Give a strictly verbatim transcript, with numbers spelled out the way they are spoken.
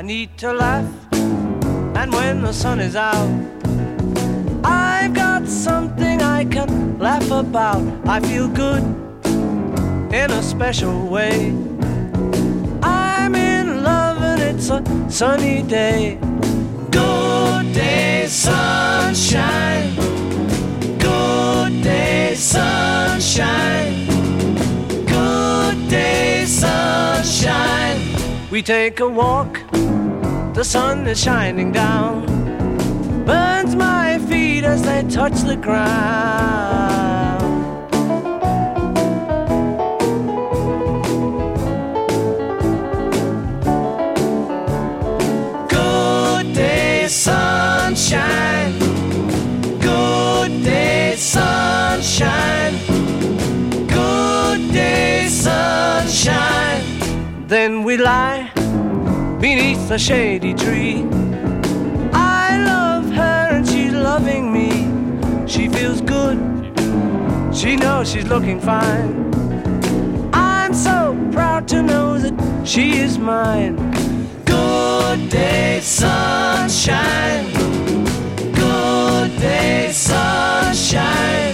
need to laugh. And when the sun is out, I've got something I can laugh about. I feel good in a special way. I'm in love and it's a sunny day. Good day, sunshine. Good day, sunshine. Good day, sunshine. We take a walk, the sun is shining down, burns my feet as they touch the ground. Good day, sunshine. Good day, sunshine. Good day, sunshine. Then we lie beneath a shady tree. I love her and she's loving me. She feels good, she knows she's looking fine. I'm so proud to know that she is mine. Good day, sunshine. Good day, sunshine.